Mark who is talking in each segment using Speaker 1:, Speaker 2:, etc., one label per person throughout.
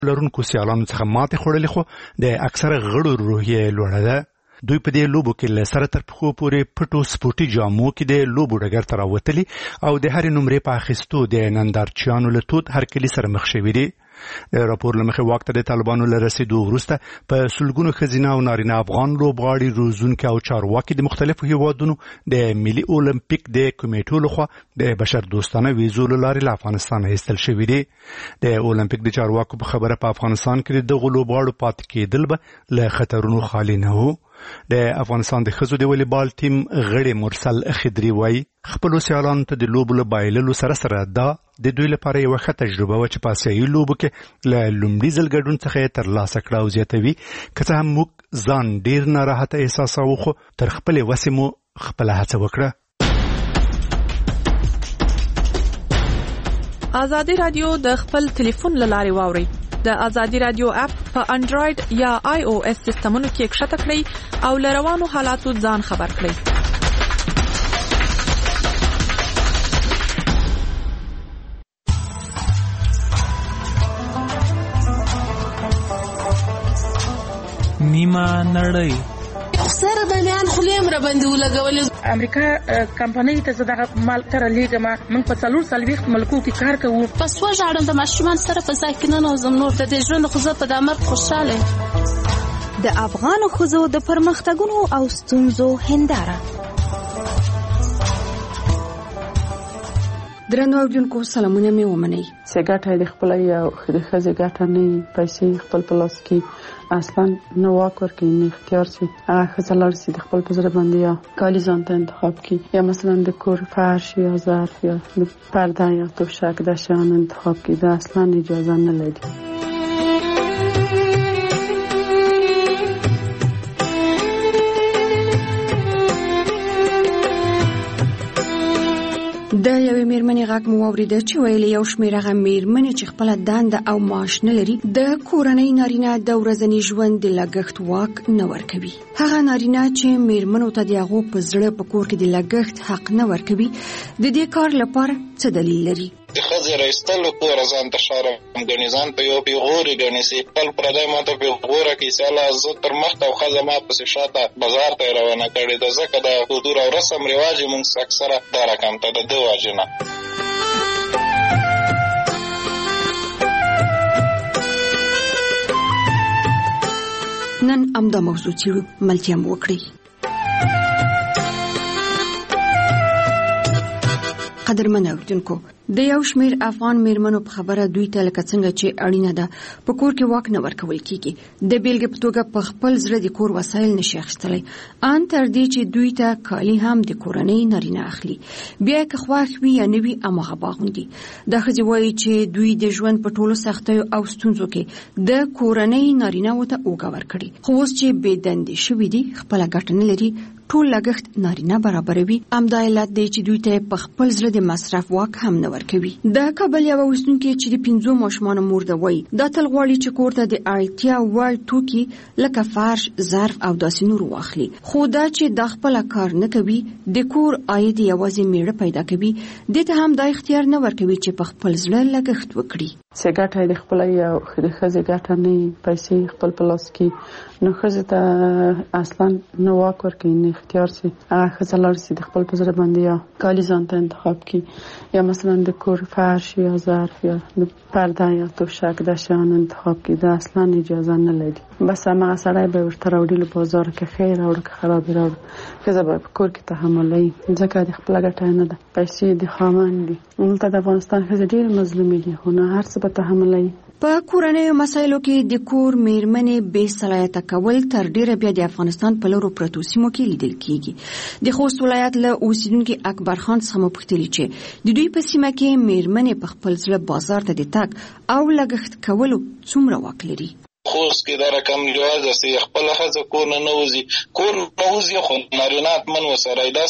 Speaker 1: لرونکو سیالانو څخه ماتې خوړلې خو د اکثره غړو روحیه لوړه ده. دوی په دې لوبو کې له سره تر پښو پورې پټو سپورټي جامو کې د لوبو ډګر ته راوتلي او د هرې نمرې په اخیستو د نندارچیانو له تود هرکلي سره مخ شوي دي. د راپور له مخې واک ته د طالبانو له رسېدو وروسته په سلګونو ښځینه او نارینه افغان لوبغاړي، روزونکي او چارواکي د مختلفو هیوادونو د ملي اولمپیک د کمیټو لخوا د بشر دوستانه ویزو له لارې له افغانستان ایستل شوي دي. د اولمپیک د چارواکو په خبره په افغانستان کې د دغو لوبغاړو پاتې کېدل به له خطرونو خالي نه وو. د افغانستان د ښځو د والیبال ټیم غړي مرسل خضري وایي خپلو سیالانو ته د لوبو له بایللو سره سره دا د دوی لپاره یوه ښه تجربه وه چې په آسیایي لوبو کې له لومړي ځل ګډون څخه یې ترلاسه کړه او زیاتوي که څه هم موږ ځان ډېر ناراحته احساسوو خو تر خپلې وسې مو خپله هڅه وکړه.
Speaker 2: ازادي رادیو د خپل ټلیفون له لارې واورئ. د ازادي رادیو اپ په انډراید یا آی او اس سیستمونو کې کښته کړئ او له روانو حالاتو ځان خبر کړئ.
Speaker 3: نیمه نړۍ
Speaker 4: سره بنیان خلیم را باندې ولګولې.
Speaker 5: امریکا کمپنۍ ته زه مال تر لیږم. موږ په 440 ملکو کې کار کوو.
Speaker 4: پس وژاړم د ماشومان سره په ځای کې نه نوزم. نور د دې ژوند خو زه په د مرګ خوشحاله.
Speaker 6: د افغانو ښځو د پرمختګونو او ستونزو هنداره.
Speaker 7: درنو اوریدونکو سلامونه مې ومنئ.
Speaker 5: چې ګټه د خپل یو د ښځې ګټه نه پیسې خپل په لاس کې اصلا نه واک ورکوي نه اختیار سي. هغه ښځه لاړ سي د خپل په زړه باندې یا کالي ځان ته انتخاب کړي یا مثلا د کور فرش یا ظرف یا د پرده یا توشک د شیان انتخاب کړي. دا اصلا اجازه نه لري.
Speaker 7: د یوې میرمنې غږ مو واورېده چې ویلي یو شمېر هغه میرمنې چې خپله دنده او معاش نه لري د کورنۍ نارینه د ورځني ژوند د لګښت واک نه ورکوي. هغه نارینه چې میرمنو ته د هغو په زړه په کور کې د لګښت حق نه ورکوي د دې کار لپاره څه دلیل لري؟
Speaker 8: د ښځې رایستلو کور ځان ته شرم ګڼي، ځان ته یو پیغورې ګڼي چې خپل پردی ما ته پیغوره کړي چې الله زه تر مخته او ښځه ما پسې شاته بازار ته یې روانه کړې ده. ځکه د حضور او رسم رواج یې موږ اکثره دا رقم ته د ده وجې نه.
Speaker 7: نن همدا موضوع څېړو، ملتیا مو وکړئ. قدرمن اوریدونکو، د یو شمېر افغان میرمنو په خبره دوی ته لکه څنګه چې اړینه ده په کور کې واک نه ورکول کیږي. د بیلګې په توګه په خپل زړه د کور وسایل نشي اخیستلی، ان تر دې چې دوی ته کالي هم د کورنۍ نارینه اخلي. بیا که خوښ وي یا نه وي هماغه باغوندي. دا ښځې وایي چې دوی د ژوند په ټولو سختیو او ستونزو کې د کورنۍ نارینه‌وو ته اوږه ورکړي. خو اوس چې بې دندې شوي دي، خپله ګټه نه لري، ټول لګښت نارینه برابروي. همدا علت دی چې دوی ته په خپل زړه د مصرف واک هم نه ورکوي. د کابل یوه اوسیدونکې چې د 5 ماشومانو مور ده وایي دا تل غواړي چې کور ته د اړتیا وړ توکي لکه فرش، ظرف او داسې نور واخلي. خو دا چې دا خپله کار نه کوي، د کور عاید یوازې میړه پیدا کوي، دې ته هم دا اختیار نه ورکوي چې په خپل زړه لګښت وکړي.
Speaker 5: چې ګټه د خپل یو د ښځې ګټه نه پیسې خپل په لاس کې نو ښځې ته اصلا نه واک ورکوي نه اختیار سي. هغه ښځه لاړ سي د خپل په زړه باندې یا کالي ځان ته انتخاب کړي یا مثلا د کور فرش یا ظرف یا د پرده یا توشک د شیان انتخاب کړي. دا اصلا اجازه نه لري. بس هماغه سړی به ورته راوړي له بازار کې خیر راوړه که خراب راوړه. ښځه به په کور کې تحملوي ځکه د خپله ګټه نه ده. پیسې د خاوند دي. دلته د افغانستان ښځې ډېرې مظلومې دي خو نه هر څه به تحملوي.
Speaker 7: په کورنیو مسایلو کې د کور میرمنې بې صلاحیته کول تر ډیره بیا د افغانستان په لورو پرتو سیمو کې لیدل کیږي. د خوست ولایت له اوسیدونکي اکبر خان څخه مو پوښتلي چې د دوی په سیمه کې میرمنې په خپل زړه بازار ته د تګ او لګښت کولو څومره واک لري.
Speaker 8: خوست کې دا رقم رواج دی چې خپل ښځه کور نه نوځي خو نارینه اتمن وسره داسې نه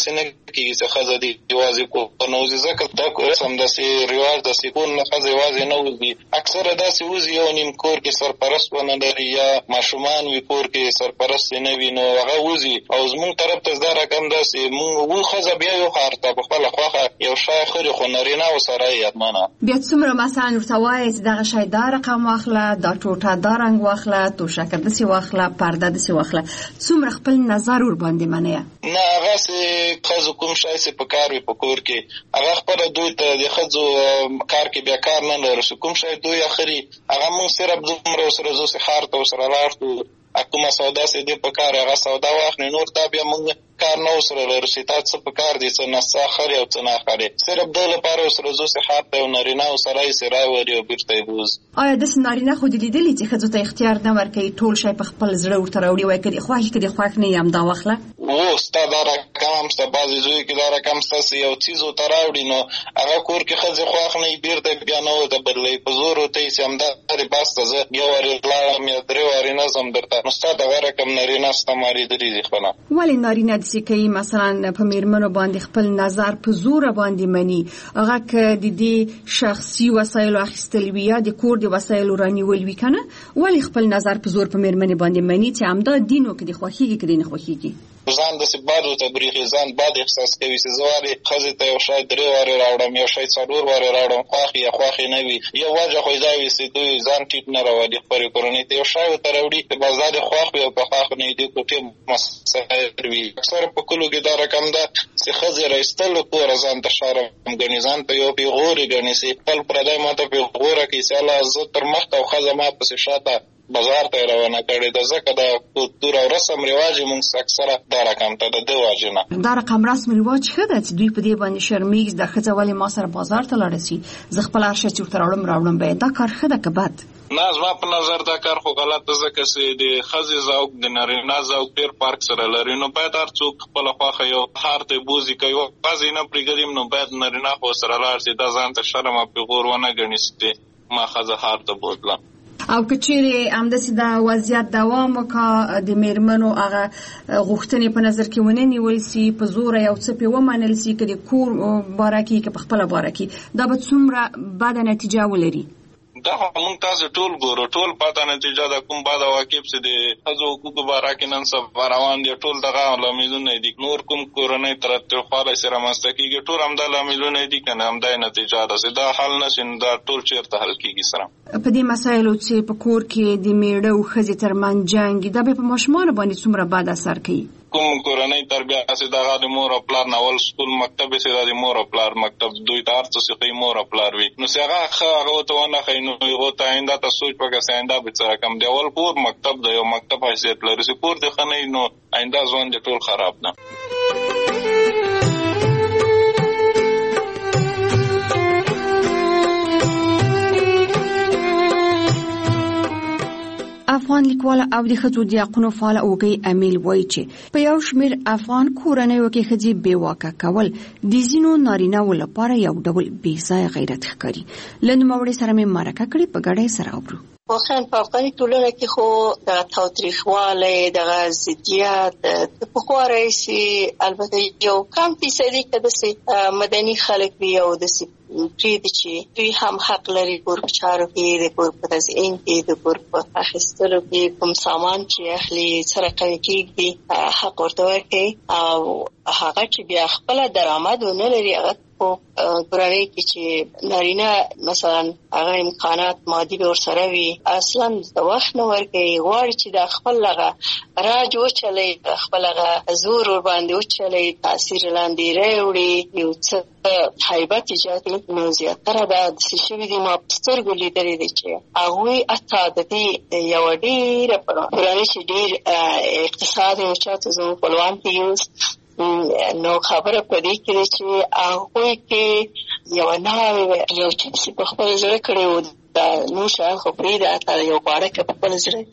Speaker 8: کېږي چې ښځه دې یوازې کور ته نه وځي، ځکه دا رسم داسې رواج داسې کور نه ښځه یوازې نه وځي. اکثره داسې وځي یو نیم کور کې سرپرست ونه لري یا ماشومان وي کور کې سرپرست نه وي، نو هغه وځي. او زمونږ طرف ته دا رقم داسې مونږ ښځه بیا یو ښار ته په خپله خوښه یو شی خوري، خو نارینه ورسره یې یادمنه.
Speaker 7: بیا څومره مثلا ورته وایي چې دغه شی دا رقم واخله، دا ټوټه دا رنګ واخله، توشکه داسې واخله، پرده داسې واخله، څومره خپل نظر ورباندې منیه؟
Speaker 8: نه هغسې ښځو کوم شی چې په کار وي په کور کې هغه خپله دوی ته د ښځو کار کې بیا کار نه لرو چې کوم شی دوی اخري هغه مونږ صرف دومره ورسره ځو چې ښار ته ورسره لاړ کړو، کومه سودا چې دې په کار هغه سودا واخلي، نور دا بیا مونږ کار نه ورسره لرو چې تا څه په کار دي، څه نسه اخلي او څه نه اخلي، صرف دې لپاره ورسره ځو چې ښار ته یو نارینه ورسره یې چې راولي او بېرته یې بوځي.
Speaker 7: آیا داسې نارینه خو دې لیدلي چې ښځو ته اختیار نه ورکوي ټول شی په خپل زړه ورته راوړي، وایي که دې خوښ که دې خوښ نه یې همدا واخله؟
Speaker 8: ستا دا رقم هم سته، بعضې زوی کې دا رقم سته چې یو څیز ورته راوړي نو هغه کور کې ښځې خوښ نه وي بېرته بیا نه ورته بدلوي، په زور ورته وایي چې همدغې بس ته زه یو وارې لاړم یا درې وارې نه ځم درته، نو ستا دغه رقم نارینه سته ما لیدلي دي خپله.
Speaker 7: ولې نارینه داسې کوي مثلا په میرمنو باندې خپل نظر په زوره باندې مني؟ هغه که د دې شخصي وسایلو اخیستل وي یا د کور د وسایلو رانیول وي که نه، ولې خپل نظر په زور په میرمنې باندې مني چې همدا دین و که دې خوښېږي که دې نه خوښېږي؟
Speaker 8: ځان داسې باد ورته برېښي، ځان باد احساس کوي چې زه وارې ښځې ته یو شی درې وارې راوړم، یو شی څلور وارې راوړم، خوښ یا خوښې نه وي. یو وجه خو دا وي چې دوی ځان ټیټ نه راولي، خپلې کورنۍ ته یو شی ورته راوړي چې بس دا دې خوښ وي او که خوښ نه وي دې کوټې مسایل وي. اکثره په کلو کې دا رقم ده چې ښځې را ایستلو کوره ځان ته شرم ګڼي، ځان ته یو پیغورې ګڼي چې خپل پردی ما ته پیغوره کوي چې الله زه تر مخته او ښځه ما پسې شاته بازار ته یې روانه کړې ده، ځکه د کلتور او رسم رواج یې مونږ اکثره دا رقم ته د دې وجې نه.
Speaker 7: دا رقم رسم رواج ښه ده چې دوی په دې باندې شرمېږي دا ښځه ولې ما سره بازار ته لاړه سي، زه خپل هر شی چې ورته راوړم به دا کار ښه ده که بد؟
Speaker 8: نه زما په نظر دا کار خو غلط ده، ځکه چې د ښځې ذوق د نارینه ذوق ډېر فرق سره لري، نو باید هر څوک خپله خوښه یو ښار ته بوځي، که یو ښځې نه پرېږدي نو باید نارینه خو ورسره لاړ شي، دا ځان ته شرم او پیغور ونه ګڼي چې ما ښځه ښار ته بوتلم.
Speaker 7: او که چیرې همداسې دا وضعیت دوام وکړه، د میرمنو هغه غوښتنې په نظر کې ونه نیول سي، په زوره یو څه پې ومنل سي، که د کور باره کې که په خپله باره کې، دا به څومره بده نتیجه ولري؟
Speaker 8: دا مونږ تاسو ټول ګورو، ټول پاته نتیجه د کوم بعد واقف چې د ښځو حقوقو باره کې نن سبا روان دي، ټول دغه لاملونه دي، نور کوم کورنۍ ترتیبخوالی سره رامنځته کېږي، ټول همدا لاملونه دي که نه همدا نتیجه ده چې دا حل نه شي، دا ټول چېرته حل کېږي سره.
Speaker 7: په دې مسایلو چې په کور کې د میړه او ښځې ترمنځ جنګ دا به په ماشومانو باندې څومره بد اثر کوي؟
Speaker 8: کوم کورنۍ تربیه چې دغه د مور او پلار نه اول سکول مکتب چې د مور او پلار مکتب دوی ته هر څه ښایي مور او پلار وي، نو چې هغه ښه هغه ورته ونه ښایي نو هغو ته آینده ته سوچ وکړه چې آینده به څه رقم دی. اول کور مکتب د یو مکتب حیثیت لري، چې کور دې ښه نه وي نو آینده ژوند دې ټول خراب ده.
Speaker 7: افغان لیکوال او د ښځو د حقونو فعال اوږی امیل وایي چې په یو شمېر افغان کورنیو کې ښځې بېواکه کول د ځینو نارینه‌و لپاره یو ډول بېځایه غیرت ښکاري. له نوموړي سره مې مرکه کړې، په ګډه یې سره اورو.
Speaker 9: واقعا په افغاني ټولنه کې خو دغه تاوتریخوالی، دغه ضدیت د پخوا راهیسې البته یو کم فیصدي که داسې مدني خلک وي او داسې پرېږدي چې دوی هم حق لري کور په چارو کې، د کور په تزیین کې، د کور په اخیستلو کې، کوم سامان چې اخلي څه رقم کېږدي حق ورته ورکوي، او هغه چې بیا خپله درآمد ونه لري هغه په کورنۍ کې چې نارینه مثلا هغه امکانات مادي به ورسره وي اصلا د وخت نه ورکوي، غواړي چې د خپل هغه راج وچلوي، خپل هغه زور ورباندې وچلوي، تاثیر لاندې راوړي، یو څه حیبت ایجاد کړي. نو زیاتره دا داسې شوي دي، ما په سترګو لیدلي دي چې هغوی حتی د دې یوه ډېره کورنۍ چې ډېر اقتصاد یې چاته زموږ خپلوان کې یوز نو خبره په دې کې ده چې هغوی کې یوه نوی یو چیز په خپل زړه کړی و، دا نور شیان خو پرېږده، حتی یو غواړه که په خپل زړه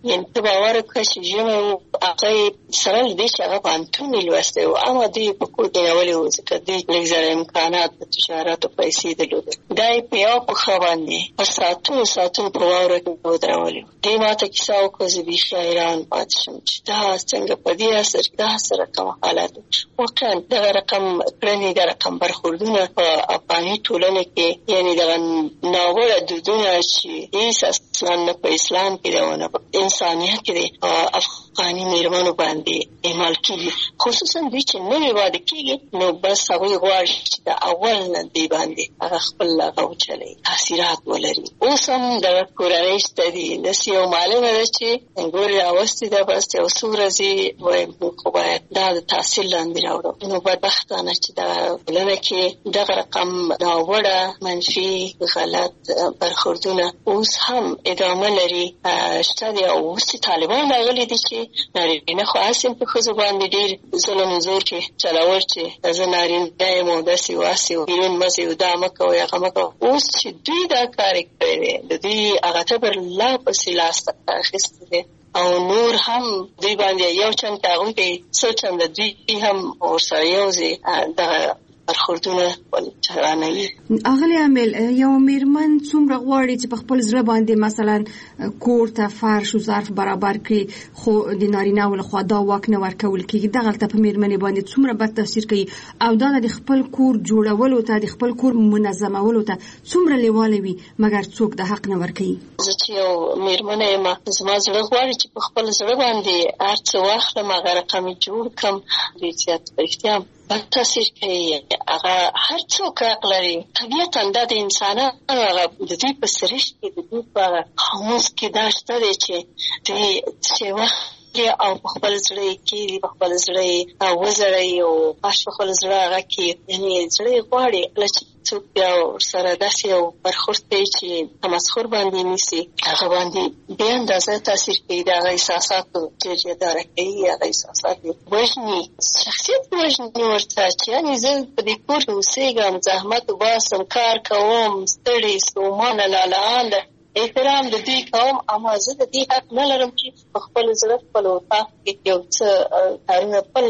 Speaker 9: یعنې ته باور وکړه چې ژمی و هغه سره له دې چې هغه پوهنتون یې لوستی و اما دوی په کور کې نیولې وو ځکه دوی لږ زره امکانات د تجارت او پیسې درلودې دا یې په یوه پښه باندې په ساعتونو په واوره کې ودرولې وو دې ما ته کیسه وکړه زه بیخي حیران پاتې شوم چې دا څنګه په دې اثر دا سره کوم حالات واقعا دغه رقم کړنې د رقم برخوردونه په افغاني ټولنه کې یعنې دغه ناوړه دودونه چې هېڅ اصلا نه په اسلام کې دی او نه په انسانیت کې دی افغاني مېرمنو باندې اعمال کېږي خصوصا دوی چې نوې واده کېږي نو بس هغوی غواړي چې د اول نه دې باندې هغه خپل هغه وچلوي تاثیرات ولري اوس هم دغه کورنۍ شته دي داسې یو معلومه ده چې ګورې راوستې ده بس یو څو ورځې وایم موږ خو باید دا د تحصیل لاندې راوړو نو بدبختانه چې د ټولنه کې دغه رقم ناوړه منفي غلط برخوردونه اوس هم ادامه لري شته دي او اوس چې طالبان راغلي دي چې نارینه خو هسې په ښځو باندې ډېر ظلم زور کې چلول چې زه نارینه یم او داسې واسې بیرون مه ځئ دا مه کوئ هغه مه کوئ اوس چې دوی دا کار یې کړی دی د دوی هغه تبر لا پسې لاسته اخیستی دی او نور هم دوی باندې یو چند که هغوی کوي څو چنده دوی هم ورسره یوځي دغه برخوردونه چرانوي.
Speaker 7: اغلی عامل یو میرمن څومره غواړي چې په خپل زړه باندې مثلا کور ته فرش او ظرف برابر کړي خو د نارینه ول خو دا واک نه ورکول کیږي دغه ته په میرمنې باندې څومره بد تاثیر کوي او دا د خپل کور جوړولو ته د خپل کور منظمولو ته څومره لیواله وي مګر څوک د حق نه ورکوي.
Speaker 9: زه چې یو میرمنه یم زما زړه غواړي چې په خپل زړه باندې هر څه واخلم هغه رقم جوړ کړم ډېر زیات په احتیام بد تاثیر کوي هغه هر څوک حق لري طبیعتا دا د انسانانو هغه د دوی په سرشت کې د دوی په خاموس کې دا شته دی چې دوی چې وخت او په خپل زړه کې په خپل زړه وزړی او په خپل زړه هغه کې یعنې زړه غواړي کله چې څوک بیا ورسره داسې یو برخورد کوي چې تمسخر باندې نیسي هغه باندې بې اندازه تاثیر کوي د هغه احساساتو جریداره کوي هغه احساسات وژني شخصیت وژني ورته چې یعنې زه په دې کور کې اوسېږم زحمت وباسم کار کوم ستړې ستومانه لالهانده احترام د دوی کوم اما زه د دې حق نه لرم چې په خپل زړه خپل اطاق کې یو څه کارونه خپل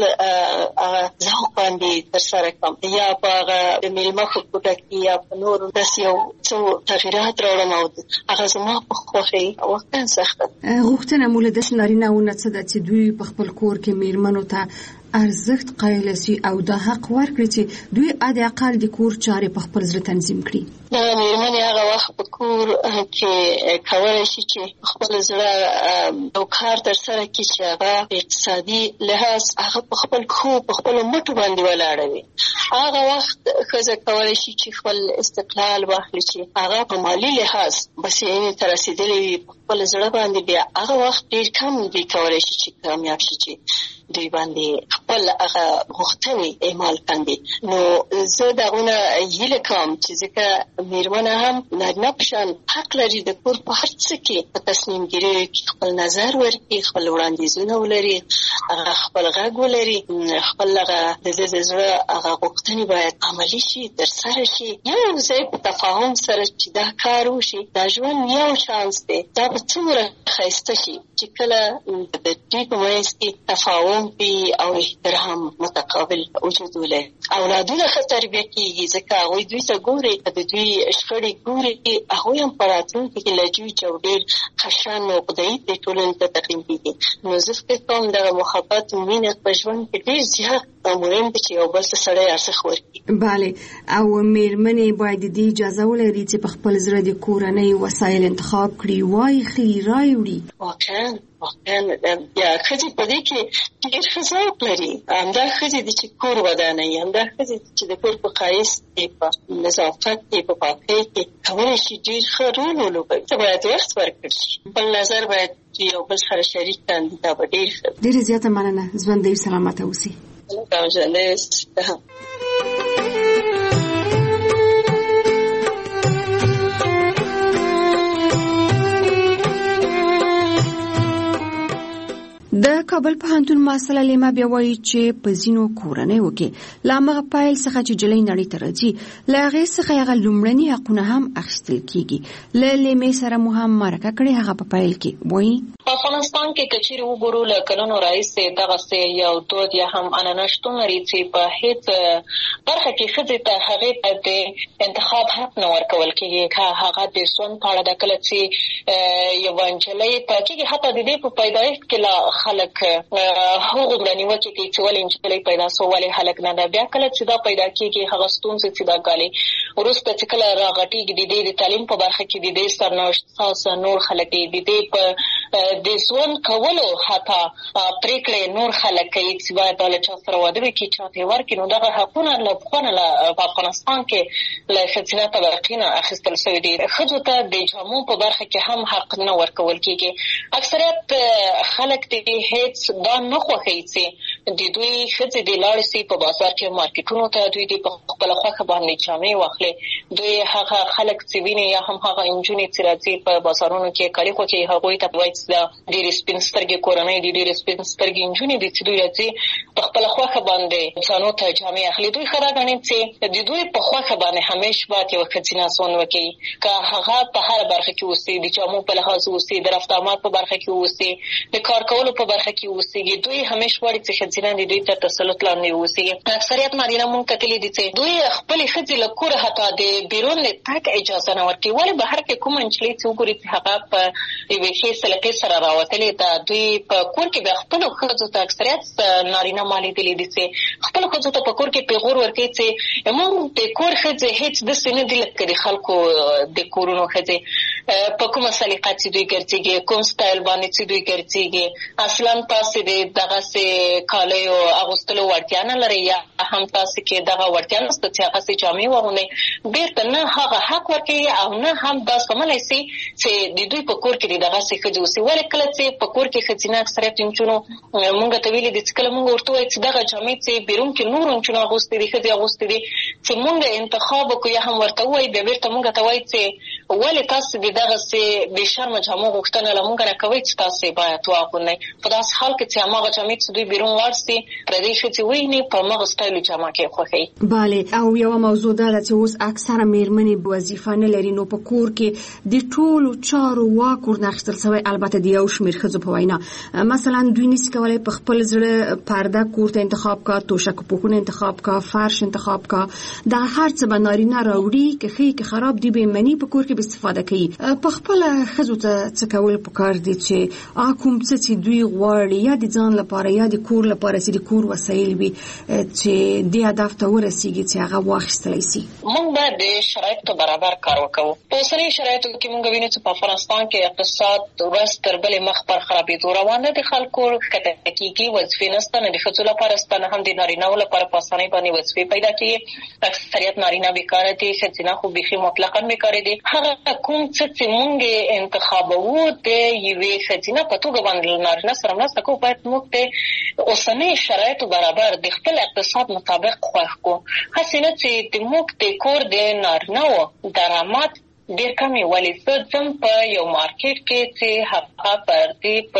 Speaker 9: ذوق باندې ترسره کړم یا په هغه د میلمه په کوټه کې یا په نورو داسې یو څه تغییرات راوړم او هغه زما په خوښۍ واقعا سخته
Speaker 7: غوښتنه مو له داسې نارینه‌وو نه څه ده چې دوی په خپل کور کې میرمنو ته ارزښت قایل سي او دا حق ورکړي چې دوی د اقل د کور چارې په خپل ځل تنظیم کړي.
Speaker 9: دا میرمنې هغه وخت په کور کې کولی شي چې خپل زړه یو کار ترسره کړي چې هغه اقتصادي لحاظ هغه په خپل پښو په خپلو مټو باندې ولاړه وي. هغه وخت ښځه کولی شي چې خپل استقلال واخلي چې هغه په مالي لحاظ بسیاینې ته رسېدلې وي په خپل زړه باندې بیا هغه وخت ډېر کم دوی کولی شي چې کامیاب شي چې دوی باندې خپل هغه غوښتنې اعمال کاندي. نو زه دغونه هیله کوم چې ځکه میرمنه هم نارینه په شان حق لري د کور په هر څه کې په تصمیم ګیریو کې خپل نظر ورکړي خپل وړاندیزونه ولري هغه خپل غږ ولري خپل هغه د زړه هغه غوښتنې باید عملي شي ترسره شي یو ځای په تفاهم سره چې دا کار وشي دا ژوند یو چانس دی دا به څومره ښایسته شي چې کله د دوی په منځ کې تفاهم او احترام متقابل وجود ولري اولادونه ښه تربیه کېږي ځکه هغوی دوی ته ګوري د دوی شخړې ګوري هغوی هم په راتلونکي کې له جوج او ډېر خشن او خدایي د ټولنې ته تقدیم کېږي. نو زه فکر کوم دغه محبت مینه په ژوند کې ډېر زیات مهم دی چې یو بل ته سړی ارزښت ورکړي.
Speaker 7: بله او میرمنې باید د اجازه ولري چې په خپل زړه د کورنۍ وسایل انتخاب کړي وایخلي رایوړي.
Speaker 9: واقعا بیا ښځې په دې کې ډېر ښه ذوق لري همدا ښځې دي چې کور ودانوي همدا ښځې دي چې د کور په ښایست کې په نظافت کې په پاکۍ کې کولی شي ډېر ښه رول ولوبوي. ته باید وخت ورکړل شي خپل نظر باید یو بل سره شریک کړي دا به ډېر ښه.
Speaker 7: ډېره زیاته مننه ژوندی سلامته اوسئ.
Speaker 9: ژوندی
Speaker 7: د کابل پوهنتون محصله لیما بیا وایي چې په ځینو کورنیو کې له همغه پیل څخه چې جلۍ نړۍ ته راځي له هغې څخه هغه لومړني حقونه هم اخیستل کېږي. له لیمې سره مو هم مرکه کړې هغه په پیل کې وایي
Speaker 9: په افغانستان کې کچېرې وګورو له کلونو راهیسې دغسې یو دود یا هم عنعنه شتون لري چې په هېڅ برخه کې ښځې ته هغې ته د انتخاب حق نه ورکول کېږي، که هغه د ژوند په اړه ده، کله چې یوه نجلۍ پیدا کېږي، حتی د دې په پیدایښت کې لا خلک هغومره نیوکې کوي چې ولې نجلۍ پیدا سوه، ولې هلک نه ده. بیا کله چې دا پیدا کېږي، هغه ستونزې چې دا ګالي وروسته چې کله راغټېږي، د دې د تعلیم په برخه کې د دې سرنوشت ساسه نور خلک دي، د دې په د ژوند کولو حتی پرېکړې نور خلک کوي چې باید دا له چا سره واده وکړي، چا ته یې ورکړي. نو دغه حقونه له پخوا نه په افغانستان کې له ښځینه طبقې نه اخیستل شوي دي. ښځو ته د جامو په برخه کې هم حق نه ورکول کېږي. اکثریت خلک د هېڅ دا نه خوښوي چې د دوی ښځې دې لاړې سي په بازار کې مارکېټونو ته، دوی دې په خپله خوښه باندې جامې واخلي. دوی هغه خلک چې ویني یا هم هغه نجونې چې راځي په بازارونو کې کالي خوښوي، هغوی ته وایي چې دا ډېرې سپین سترګې کورنۍ دي، ډېرې سپین سترګې نجونې دي چې دوی راځي په خپله خوښه باندې ځانو ته جامې اخلي. دوی ښه دا ګڼي چې د دوی په خوښه باندې همیش باید یوه ښځینه ژوند وکړي، که هغه په هره برخه کې اوسي، د جامو په لحاظ اوسي، د رفت آمد په برخه کې اوسي، د کار کولو په برخه کې اوسېږي. دوی همیش غواړي چې ښځینه د دوی تر تسلط لاندې اوسېږي. اکثریت نارینه مونږ کتلي دي چې دوی خپلې ښځې له کوره حتی د بیرون د تګ اجازه نه ورکوي. ولې بهر کې کومه نجلۍ چې وګوري چې هغه په یوې ښې سلیقې سره راوتلې ده، دوی په کور کې بیا خپلو ښځو ته اکثریت نارینه ما لیدلي دي چې خپلو ښځو ته په کور کې پیغور ورکوي چې موږ د کور ښځې هېڅ داسې نه دي لکه د خلکو د کورونو ښځې، په کومه سلیقه چې دوی ګرځېږي، کوم سټایل باندې چې دوی ګرځېږي، اصلا تاسې د دغسې کالیو اغوستلو وړتیا نه لرئ، یا هم تاسې کې دغه وړتیا نشته چې هغسې جامې واغوندئ. بېرته نه هغه حق ورکوي او نه هم دا سملی سي چې د دوی په کور کې د دغسې ښځې اوسي. ولې کله چې په کور کې ښځینه اکثریت نجونو مونږ ته ویلي دي چې کله مونږ ورته ووایو چې دغه جامې چې بیرون کې نورو نجونو اغوستې دي، ښځې اغوستې دي، چې مونږ انتخاب وکړو یا هم ورته ووایو، بیا بېرته مونږ ته وایي چې ولې تاسې د دغسې بې شرمه جامو غوښتنه له مونږ نه کوئ چې تاسې باید واغوندئ. په داسې حال کې چې هماغه جامې چې دوی بیرون واړسي پردۍ ښځې وویني په هماغه سټایلو جامه کې یې خوښوي.
Speaker 7: بله، او یوه موضوع دا ده چې اوس اکثره مېرمنې وظیفه نه لري، نو په کور کې د ټولو چارو واک ورنه اخیستل شوی، البته د یو شمېر ښځو په وینا. مثلا دوی نشي کولی په خپل زړه پرده کور ته انتخاب کا، توشک پوښونه انتخاب کا، فرش انتخاب کا، دا هر څه به نارینه راوړي، که ښه که خراب دي به مني په کور کې به استفاده کوي. په خپله ښځو ته څه کول پکار دي چې کوم څه چې دوی غواړي یا د ځان لپاره یا د کور لپاره چې د کور وسایل وي چې دې هدف ته ورسېږي چې هغه واخیستلی سي.
Speaker 9: موږ باید د شرایطو برابر کار وکړو. په اوسنیو شرایطو کې موږ وینو چې په افغانستان کې اقتصاد ورځ تر بلې مخ پر خرابېدو روان دی. د خلکو ښکته کېږي، وظیفې نشته، نه د ښځو لپاره شته، نه هم د نارینهو لپاره په اسانۍ باندې وظیفې پیدا کېږي. اکثریت نارینه بیکاره دي، ښځینه خو بیخي مطلقاً بیکاره دي. هغه کوم څه چې موږ انتخابوو د یوې ښځینه په توګه باندې نارینه سره مرسته کوو، باید موږ د اوسنیو شرایطو برابر د خپل اقتصاد مطابق خوښ کړو. هسې نه چې د موږ د کور د نارینهو درآمد ډېر کم یې. ولې زه ځم په یو مارکېټ کې چې هغه پردې په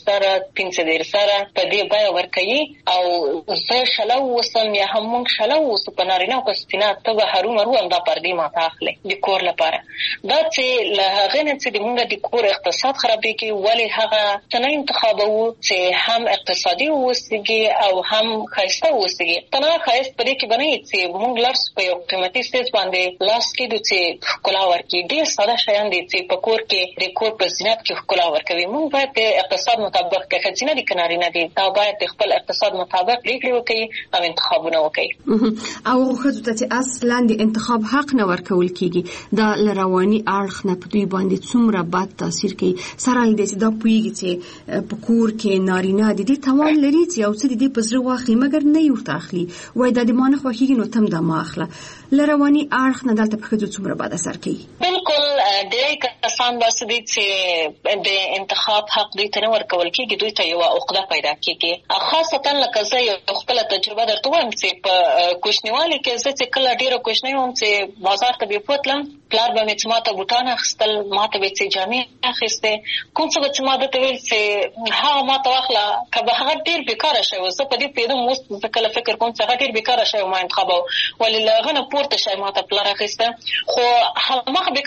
Speaker 9: 15 سره په دې بیه ورکوي او زه شله واوسم یا هم موږ شله واوسو په نارینه او په ښځینه، ته به هرومرو همدا پردې ماته اخلې د کور لپاره. دا چې له هغې نه چې د موږ د کور اقتصاد خرابېږي، ولې هغه څه نه انتخابوو چې هم اقتصادي واوسېږي او هم ښایسته واوسېږي. تنها ښایست په دې کې به نه وي چې موږ لاړ شو په یو قیمتي څیز باندې لاس کېږدو چې ښکلا ورکړي. ډېر ساده شیان دي چې په کور کې د کور په زینت کې ښکلا ورکوي. موږ باید د اقتصاد مطابق، که ښځینه دي که نارینه دي، دا باید د خپل اقتصاد مطابق پرېکړې وکړي او انتخابونه وکړي.
Speaker 7: او ښځو ته چې اصلا د انتخاب حق نه ورکول کېږي، دا له رواني اړخ نه په دوی باندې څومره بد تاثیر کوي. سره له دې چې دا پوهېږي چې په کور کې نارینه د دې توان لري چې یو څه د دې په زړه واخلي، مګر نه یې ورته اخلي، وایي دا د ما نه خوښېږي نو ته هم دا ما اخله. له رواني اړخ نه دلته په ښځو څومره بد اثر کوي.
Speaker 9: بالکل ډېری کسان داسې دي چې د انتخاب حق دوی ته نه ورکول کېږي، دوی ته یوه عقده پیدا کېږي. خاصتا لکه زه یو خپله تجربه درته وایم چې په کوچنیوالي کې زه چې کله ډېره کوچنۍ وم چې بازار ته بې بوتلم، پلار به مې چې ما ته بوټان اخیستل، ما ته به یې چې جامې اخیستې، کوم څه به چې ما ده ته ویل چې هغه ما ته واخله. که به هغه ډېر بېکاره شی و، زه په دې پوهېدم اوس زه کله فکر کوم چې هغه ډېر بېکاره شی و ما انتخابوه، ولې له هغه نه پورته شی ما ته پلار اخیسته. خو هماغه بېکاره شی ما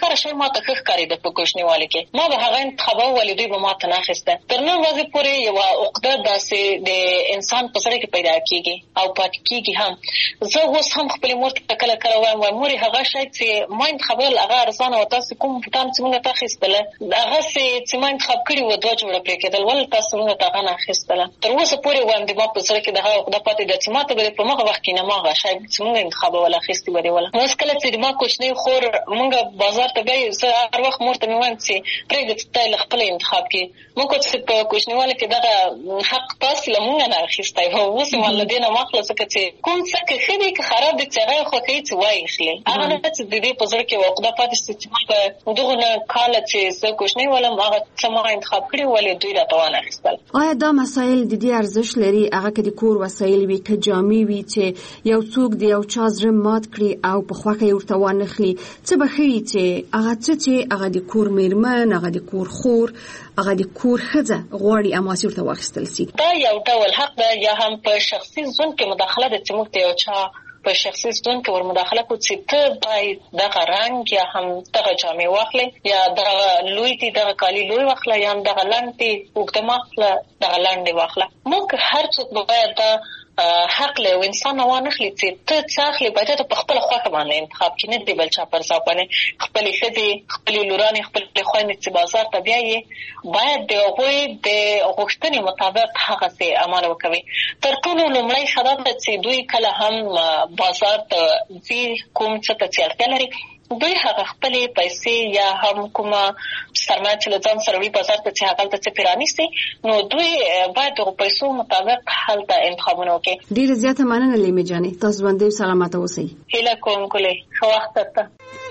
Speaker 9: ته ښه ښکارېده په کوچنیوالي کې. ما به هغه انتخاباوه ولې دوی به ما ته نه اخیسته. تر نن ورځې پورې یوه عقده داسې د انسان په زړه کې پیدا کېږي او پاتې کېږي هم. زه اوس هم خپلې مور ته کله کله وایم مورې هغه شی چې ما انتخابول هغه ارزانه وه، تاسې کوم بوټان چې موږ ته اخیستله هغسې چې ما انتخاب کړي وه 2 جوړه پرې کېدل، ولې تاسو موږ ته هغه نه اخیستله. تر اوسه پورې وایم د ما په زړه کې د هغه عقده پاتې ده چې ما ته به په مغه وخت کې نه ما هغه شی چې موږ انتخابول اخیستي به دې وله. اوس کله چې د ما کوچنۍ خور موږ بازار ته بیایو، زه هر وخت مور ته مې وایم چې پرېږده چې ته یې له خپله انتخاب کړي. موږ چې په کوچنیوالي کې دغه حق تاسې له موږ نه اخیستی و، اوس یې له دې نه واخله ځکه چې کوم څه که ښه دي که خراب دي چې هغه یې خوښوي چې وایي اخلي. هغه نه چې د دې په زړه کې عقده پاتې شي چې ما په دغو نه کاله چې زه کوچنۍ ولم هغه څه ما انتخاب کړي ولې دوی راته وانه اخیستل.
Speaker 7: آیا دا مسایل د دې ارزښت لري هغه که د کور وسایل وي که جامې وي چې یو څوک د یو چا زړه مات کړي او په خوښه یې ورته وانخلي؟ څه به ښیي چې هغه څه چې هغه د کور میرمن، هغه د کور خور، هغه د کور ښځه غواړي اماسي ورته واخیستل سي؟
Speaker 9: دا یو ډول حق ده یا هم په شخصي ژوند کې مداخله ده چې موږ ته یو چا په شخصي ژوند کې ور مداخله کوي چې ته باید دغه رنګ یا هم دغه جامې واخلې یا دغه لوی دي دغه کالي لوی واخله یا هم دغه لنډ دي اوږده واخله دغه لنډې واخله. موږ هر څوک باید دا حق له انسان وانخلي چې ته څه اخلي باید ته په خپل خوښه باندې انتخاب کړې، نه دی بل چا پر ځای باندې. خپلې ښځې، خپلې لورانې، خپلې خویندې چې بازار ته بیایي باید د هغوی د غوښتنې مطابق هغسې عمل وکوي. تر ټولو لومړی ښه دا ده چې دوی کله هم بازار ته ځي کوم څه ته چې اړتیا لري دوی هغه خپلې پیسې یا هم کومه سرمایه چې له ځان سره وي بازار ته چې هغلته څه پرانیستي نو دوی باید د پیسو مطابق هلته انتخابونه وکړي.
Speaker 7: ډېره زیاته مننه لیمې جانې، تاسو باندې سلامته اوسئ.
Speaker 9: هیله کوم ګلې، ښه وخت درته.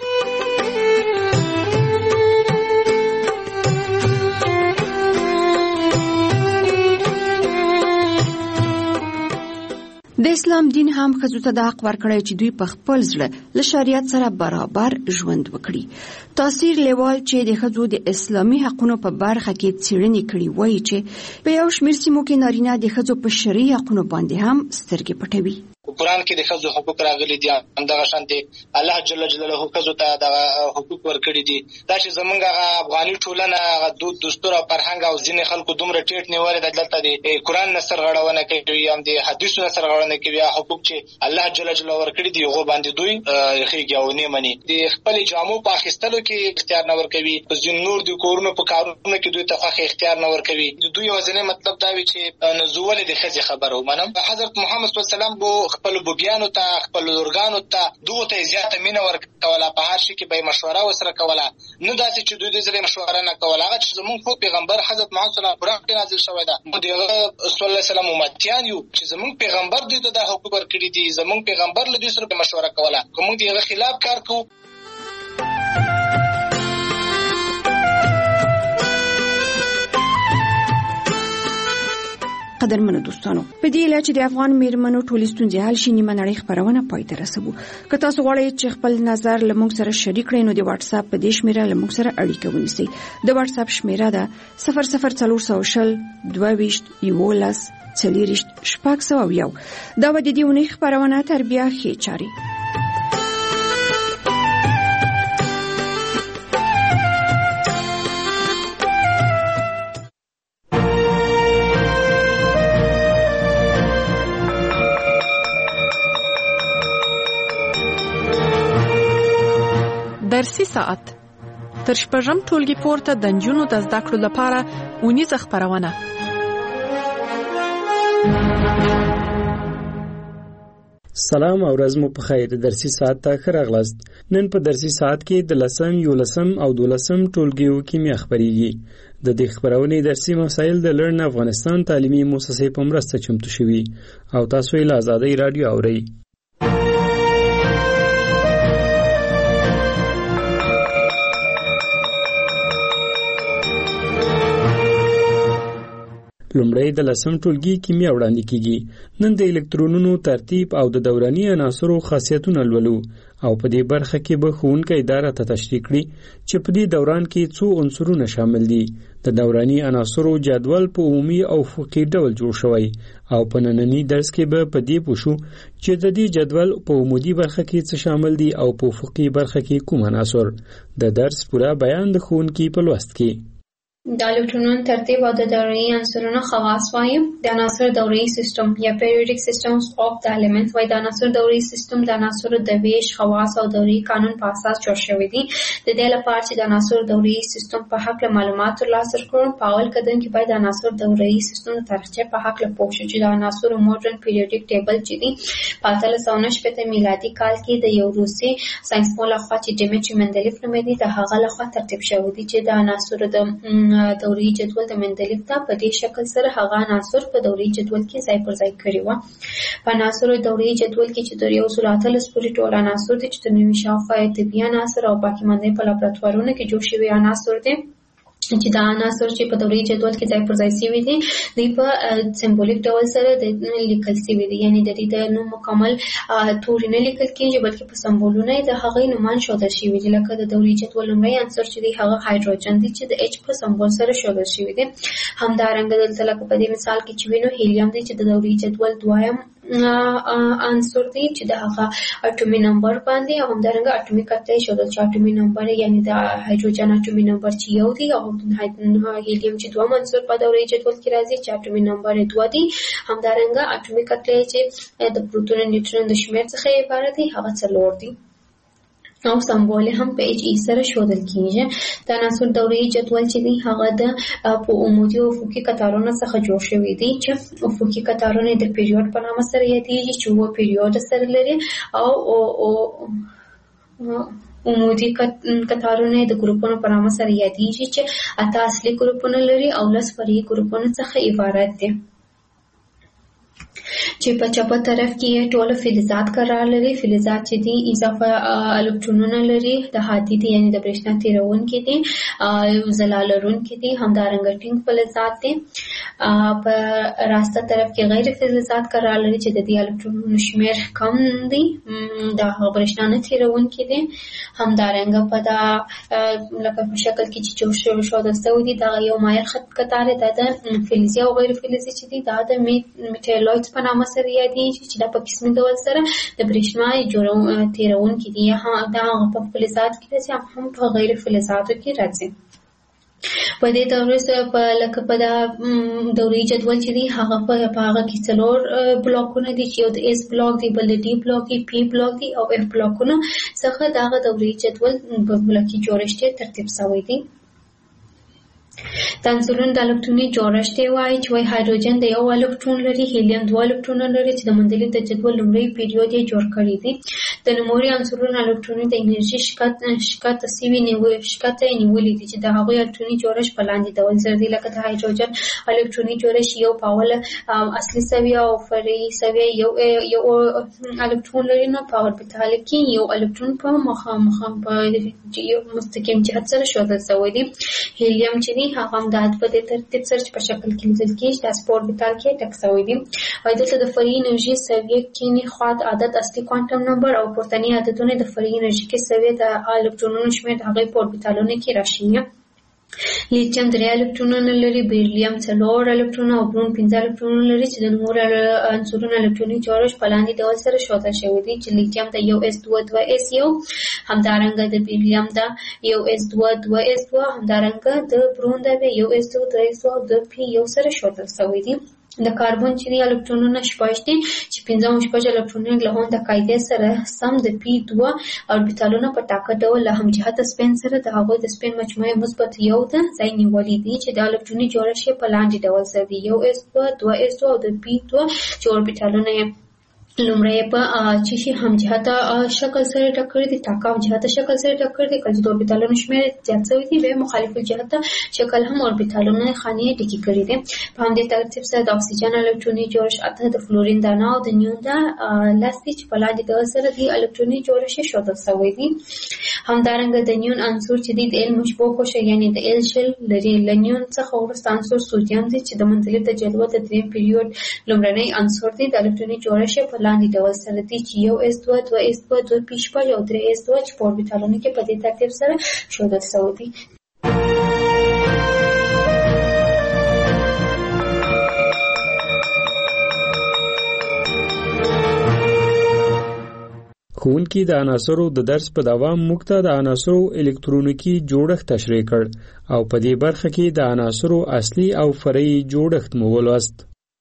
Speaker 7: د اسلام دین هم ښځو ته د حق ورکړی چې دوی په خپل زړه له شریعت سره برابر ژوند وکړي. تاثیر لیوال چې د ښځو د اسلامي حقونو په برخه کې څېړنې کړي وایي چې په یو شمېر سیمو کې نارینه د ښځو په شرعي حقونو باندې هم سترګې پټوي.
Speaker 10: قرآن کې د ښځو حقوق راغلي دي، همدغه شانتې الله جل جلاله ښځو ته دغه حقوق ورکړي دي. دا چې زمونږ هغه افغاني ټولنه هغه دود دستور او فرهنګ او ځینې خلکو دومره ټیټ نیولې ده دلته د قرآن نه سرغړونه کوي هم د حدیثو نه سرغړونه کوي. حقوق چې الله جل جلاله ورکړي دي هغو باندې دوی خېږي او نه مني. د خپلې جامو په اخیستلو کې اختیار نه ورکوي، په ځینو نور د کورونو په کارونو کې دوی ته خوښه اختیار نه ورکوي. د دوی یوازینی مطلب دا وي چې نزولې د ښځې خبره ومنم. حضرت محمد صلی الله علیه وسلم بو خپل بوبیانو ته خپل لورګانو ته دوی ته زیاته مینه ورکوله، په هر شي کې به مشوره وسره کوله، نه داسې چې دوی د زړه مشوره نه کوله. هغه چې زموږ خو پیغمبر حضرت محمد صلی الله علیه وسلم نازل شوی ده، موږ دغه صلی الله علیه وسلم امتیان یو چې زموږ پیغمبر دوی ته د حقوق ورکړي دي، زموږ پیغمبر له دوی سره مشوره کوله. که موږ دغه خلاف کار کوو
Speaker 7: قدرمنو دوستانو، په دې اله چې د افغان میرمنو ټولې ستونزې حل شي نیمه نړۍ خپرونه پای ته رسوو. که تاسو غواړئ چې خپل نظر له موږ سره شریک کړئ نو د واتس اپ په دې شمیره له موږ سره اړیکه ونیسئ. د واتس اپ شمیره ده 00420 22 11 40 601. دا و د دې اونۍ خپرونه تر بیا ښې چارې.
Speaker 2: درسي ساعت تر شپږم ټولګي پورته د نجونو د زده کړو لپاره اونیزه خپرونه.
Speaker 11: سلام او ورځ مو په خیر. درسي ساعت ته ښه راغلاست. نن په درسي ساعت کې د 10 11 او 12 ټولګیو کیمیا خبريږي. د دې خبرونې درسي مسایل د لرن افغانستان تعلیمي مؤسسې په مرسته چمتو شوي او تاسو یې له آزادۍ رادیو اورئ. لومړی د 10 ټولګي کیمیا وړاندې کیږي. نن د الکترونونو ترتیب او د دوراني عناصرو خاصیتونه لولو او په دې برخه کې به ښوونکی اداره ته تشریح کړي چې په دې دوران کې څو عنصرونه شامل دي. د دوراني عناصرو جدول په عمومي او افقي ډول جوړ شوی او په ننني درس کې به په دې پوښو چې د دې جدول په عمودي برخه کې څه شامل دي او په افقي برخه کې کوم عناصر. د درس پوره بیان د ښوونکي په لوست کې.
Speaker 12: د الکترونونو ترتیب او د دوري عنصرونو خواص وایم. د عناصر دوري سیستم یا پیریوډیک سیستمز اف د الیمنټس وای. د عناصر دوري سیستم د عناصر د ویش خواص او دوري قانون په اساس جوړ شوی دی. د دې لپاره چې د عناصر دوري سیستم په حق له معلومات ترلاسه کړو، په اول قدم کې باید د عناصر دوري سیستم د تاریخچه په حق له پوه شو چې د عناصر ماډرن پیریوډیک ټیبل چې دی په 1990 میلادي کال کې د یو روسي ساينسپوه لخوا چې ډیمیټری مندلیف نومېدی د هغه لخوا ترتیب شوی دی چې د عناصر د دوري جدول د مندلیف ته په دې شکل سره هغه عناصر په دوري جدول کې ځای پر ځای کړی و. په عناصر دوري جدول کې چې د یو سلاتل سپوري ټول عناصر دي چې د نوي شاوخوا طبي عناصر او باقي مانده په لابراتوارونو کې جوړ شوی عناصر دي چې دا عناصر چې په دوري جدول کې ځای پر ځای شوي دي دوی په سمبولیک ډول سره د لیکل شوي دي، یعنی د دې د نوم مکمل توري نه لیکل کېږي بلکې په سمبولونه د هغې نومان ښودل شوي دي. لکه د دوري جدول لومړی عنصر چې دی هغه هایدروجن دی چې د H په سمبول سره ښودل شوي دي. همدارنګه دلته لکه په دې مثال کې چې وینو هیلیم دی چې د دوري جدول دویم عنصر دی چې د هغه اټومي نمبر باندې او همدارنګه اټومي کتله ښودل چې اټومي نمبر یعنی د هایدروجن اټومي نمبر چې یو دی او هیلیم چې دوه عنصر په دوري جدول کې راځي چې اټومي نمبر 2 دی. همدارنګه اټومي کتله چې د پروتون نیوټرون د شمیر څخه عبارت دی هغه 4 دی او سمبول هم په He سره ښودل کیږي. د عناصر دوري جدول چې دی هغه د په عمودي او افقي قطارونو څخه جوړ شوی دی چې افقي قطارونه د پیریود په نامه سره یادېږي چې و پیریود سره لري او عمودي قطارونه د ګروپونو په نامه سره یادېږي چې 8 اصلي ګروپونه لري او 10 فرعي ګروپونه څخه عبارت دي چې په چپه طرف کې ټول فلزات قرار لري. فلزات چې دي اضافه الکترونونه لري، د هادي دي یعنی د برېښنا تیرونکي دي، ځلا لرونکي دي، همدارنګه ټینګ فلزات دي. په راسته طرف کې غیر فلزات قرار لري چې د دې الکترونونو شمیر کم دي، د برېښنا نه تیرونکي دي. همدارنګه په دا لکه په شکل کې چې جوړ شوی شوی دي دا یو مایل خط قطار دی د فلزي او غیر فلزي چې دي دا د میټالویډ په نامه سره یادېږي چې دا په قسمي ډول سره د برېښنا تیرونکي دي. دا په فلزات کې راځي هم په غیر فلزاتو کې راځي. په دې دورې سره په لکه په دا دوري جدول چې دی هغه په هغه کې 4 بلاکونه دي چې یو د S بلاک دی، بل د D بلاک دی، P بلاک دی او F بلاکونه څخه دا دوري جدول په بلاکي جوړښت ترتیب شوی دی. د عنصرونو د الکتروني جوړښت وایي چې وایي هایدروجن د یو الکترون لري، هیلیم 2 الکترونونه لري چې د مندلیف د جدول لومړی پیریود یې جوړ کړی دی. د نوموړي عنصرونو الکتروني د انرژي شکته سوي نیولې دي چې د هغوی الکتروني جوړښت په لاندې ډول سره دی. لکه د هایدروجن الکتروني جوړښت یو په اوله اصلي سویه او فرعي سویه یو الکترون لري، نو په اوربیتال کې یو الکترون په مخامخ په یو مستقیم جهت سره ښودل شوی دی. هیلیم چې دی هغه هم د په دې ترتیب سره چې په شکل کې لیدل کېږي د په اوربیتال کې ټک شوی دی. او دلته د فرعي انرژي سویه کې خوا د عدد اصلي کوانټم نمبر او پورتني عددونه د فرعي انرژي کې سویه د الکترونونو شمېر د هغوی په اوربیتالونو کې راشي. لیتیم 3 الکترونونه لري، بیریلیم 4 الکترونونه او برون 15 الکترونونه لري چې د نوموړو عنصرونو الکتروني جوړښت په لاندې ډول سره ښودل شوی دی چې لیتیم د 1s2 همدارنګه د بیریلیم د 1s2 همدارنګه د برون د 1s2 او د P سره ښودل شوی دی. د کاربن چې الکترونونه 6 دي چې 15 الکترونونه له هم د قاعدې سره سم د P2 اوربیتالونه په ټاکه ډول له همجهته سپین سره د هغوی د سپین مجموعه مثبت یو ته ځای نیولي دي چې د الکتروني جوړښت په لاندې ډول سره دی 1s2 2s2 او د P2 چې اوربیتالونه لومړی په چې شي هم جهته شکل سره ټکر دي تاکاو جهته شکل سره ټکر دي کله د اوربیتالونو شمېر زیات شوی دی به مخالف جهته شکل هم اوربیتالونو خانې ټکی کړی دي په همدې ترتیب سره د اکسیجن الکتروني جوړښت اته د فلورین دانه او د نیون دا لاستي چې په لاندې د سره د الکتروني جوړښت شوه شوی دی همدارنګه د نیون عنصر چې د ال مشبوه خوشه یعنی د ال شل لري لنیون څخه وروسته عنصر سوډیم دی چې د منځلي د جدول د دریم پیریود لومړنی عنصر دی د الکتروني جوړښت په لاندې ډول سره دی چې یو اس 2 2 اس 2 2 پیشپل او 3 اس 2 چې په اوربیتالونو کې په دې ترتیب سره ښودل شوی دی.
Speaker 11: ښوونکي د عناصرو د درس په دوام موږ ته د عناصرو الکترونیکی جوړښت تشریح کړ او په دې برخه کې د عناصرو اصلي او فرعي جوړښت مو ولوست.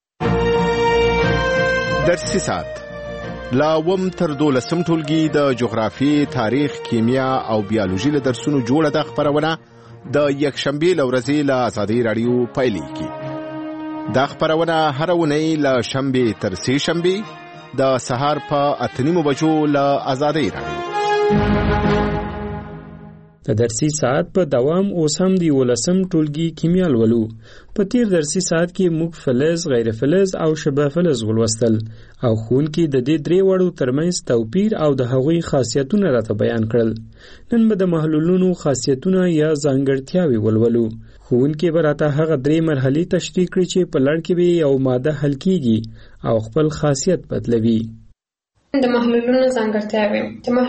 Speaker 13: درسي ساعت لا وم تر 12 ټولګي د جغرافي، تاریخ، کیمیا او بیولوژي له درسونو جوړه د خبرونه د یکشنبه لورځي له آزادۍ رادیو پایلیږي. دا خبرونه هر ونی له شنبه تر سه شنبه د سهار په 8:30 بجو له آزادۍ رادیو.
Speaker 11: د درسي ساعت په دوام اوس هم دی ولسم ټولګي کیمیا لولو. په تیر درسي ساعت کې موږ فلز، غیر فلز او شبه فلز ولوستل او ښوونکي د دې درې وړو ترمنځ توپیر او د هغوی خاصیتونه راته بیان کړل. نن به د محلولونو خاصیتونه یا ځانګړتیاوې ولولو. ښوونکي به راته هغه درې مرحلې تشریح کړي چې په لړ کې به یو ماده حل کیږي او خپل خاصیت بدلوي.
Speaker 12: د محلولونو ځانګړتیاوې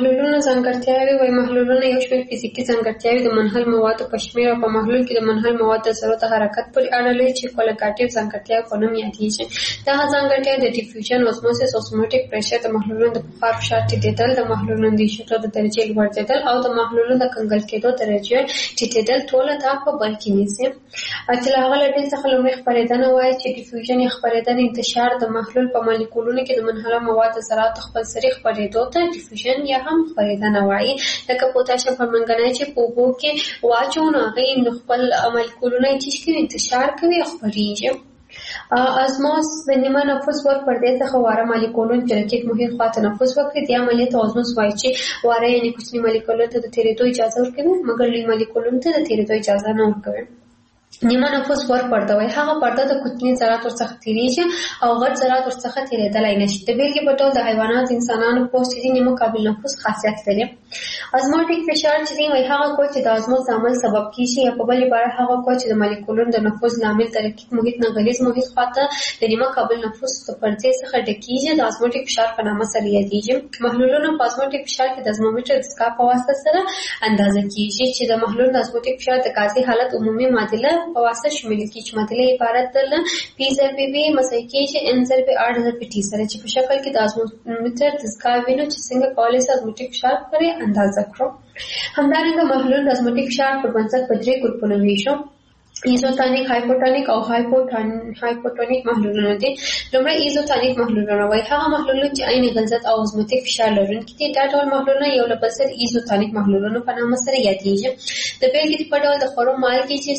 Speaker 12: وایي محلولونه یو شمېر فزیکي ځانګړتیاوې د منحل موادو په شمېر او په محلول کې د منحل موادو د ذرو د حرکت پورې اړه لري چې کوالیټیو ځانګړتیاوې په نوم یادېږي. دغه ځانګړتیاوې د ډیفیوژن، اوزموسیس، اوسموټیک پریشر، د محلولونو د بخار فشار ټیټېدل، د محلولونو د ایشېدو د درجې لوړېدل او د محلولونو د کنګل کېدو درجې ټیټېدل ټول دا په بل کې نیسي. چې له هغه له ډلې څخه لومړی خپرېدنه وایي چې ډیفیوژن یا خپرېدنه انتشار د محلول په مالیکولونو کې د منحله موادو ذراتو خپل سري خپرېدو ته ډیفیوژن یا هم خپرېدنه وایي. لکه پوتاشیم پرمنګنایټ چې په اوبو کې واچوو نو هغې نو خپل مالیکولونه یې څه کوي انتشار کوي او خپرېږي. ازموس د نیمه نفوس ور پردې څخه واره مالیکولونه چې رقیق محیط خواته نفوس وکړي دې عملیې ته ازموس وایي چې واره یعنې کوچني مالیکولونو ته د تېرېدو اجازه ورکوي مګر لوی مالیکولونو ته د تېرېدو اجازه نه ورکوي. نیمه نفوس ور پرده وایي هغه پرده د کوچني ذرات ورڅخه تېرېږي او غټ ذرات ورڅخه تېرېدلی نه شي. د بېلګې په ډول د حیواناتو، انسانانو پوست چې دی نیمه قابل نفوس خاصیت لري. ازموټیک فشار چې دی وایي هغه قوه چې د ازموس د عمل سبب کېږي یا په بل عبارت هغه قوه چې د مالیکولونو د نفوذ لامل د رقیق محیط نه غلیظ محیط خواته د نیمه قابل نفوس د پردې څخه ډکېږي د ازموټیک فشار په نامه سره یادېږي. محلولونه په ازموټیک فشار کې د ازمومیټر د سکاپ په واسطه سره اندازه کېږي چې د محلول د ازموټیک فشار د غازي حالت عمومي معادله په واسطه شامل کیږي چې معادله عبارت ده له پی ضربې بی مساوي کېږي ان ضربې ار ضربې ټي سره چې په شکل کې د ازمومیټر د سکاپ وینو چې څنګه کولی شي ازموټیک فشار پرې اندازه کړو. همدارنګه محلول د ازموټیک فشار پر بنسټ په درې ګروپونو ویشو. ایزوتونیک، هایپوټونیک او هایپوټونیک محلولونه دي. لومړی ایزوتونیک محلولونه وایي هغه محلولونه چې عین غلظت او ازموټیک فشار لرونکي دي. دا ډول محلولونه یو له بل سره ایزوتونیک محلولونه په نامه سره یادېږي. د بېلګې په ډول د خوړو مالګې چې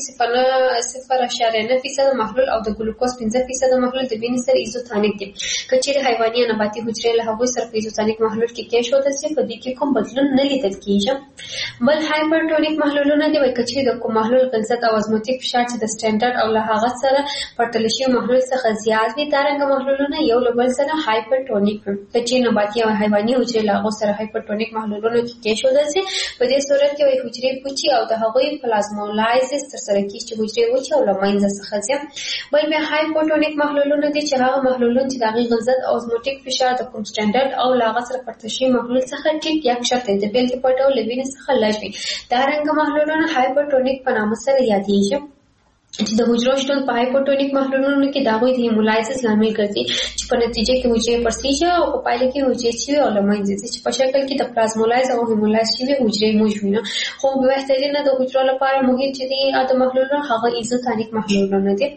Speaker 12: 0.9% محلول او د ګلوکوز 5% محلول د وینې سره ایزوتونیک دي. که چېرې حیواني یا نباتي حجرې له هغوی سره په ایزوتونیک محلول کې کېښودل شي په دې کې کوم بدلون نه لیدل کېږي. بل هایپرټونیک محلولونه دي وایي که چېرې د کوم محلول غلظت او ازموټیک فشار چې د سټانډرډ او له هغه سره پرتله شوي محلول څخه زیات وي دارنګه محلولونه یو له بل سره هایپرټونیک وي. که چېرې نباتي او حیواني حجرې له هغو سره هایپرټونیک محلولونو کې کېښودل شي په دې صورت کې وایي حجرې پوچي او د هغوی پلازمولایزس ترسره کېږي چې حجرې وچې او له منځه څخه ځي. بل بیا هایپوټونیک محلولونه دي چې هغه محلولونه چې د هغې غلظت او ازموټیک فشار د کوم سټانډرډ او له هغه سره پرتله شوي محلول څخه ټیټ یا کښته وي. د بېلګې په ډول له وینې څخه لږ وي. دارنګه محلولونه هایپرټونیک په نامه سره یادېږي چې د حجرو شتون په هایپوټونیک محلولونو کې د هغوی د هیمولایسس لامل ګرځي چې په نتیجه کې حجرې پړسېږي او په پایله کې حجرې چې وي او له منځه ځي چې په شکل کې د پلازمولایز او هیمولایز شوي حجرې موږ وینو. خو بهترینه د حجرو لپاره محیط چې دی د محلولونو هغه ایزوتونیک محلولونه دي.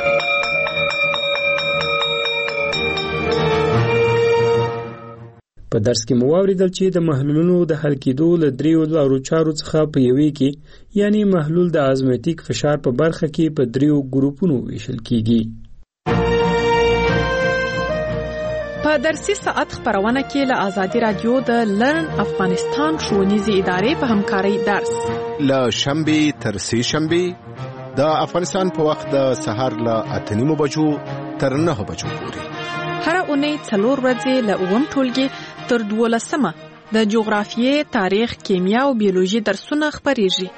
Speaker 11: په په درس کې مو واوریدل چې د محلولونو د حل کېدو له دریو لارو چارو څخه په یوې کې یعنی محلول د ازمیتیک فشار په برخه کې په دریو ګروپونو ویشل کیږي.
Speaker 2: په درسي ساعت خبرونه کې له آزادي رادیو د لرن افغانستان ښوونیزې ادارې په همکارۍ درس
Speaker 13: له شنبه تر سه شنبه د افغانستان په وخت د سحر له 8:30 بجو تر 9 بجو پورې
Speaker 2: هر اونۍ 4 ورځې له 9 ټولګي تر 12 د جغرافیې، تاریخ، کیمیا او بیولوژي درسونه خبريږي.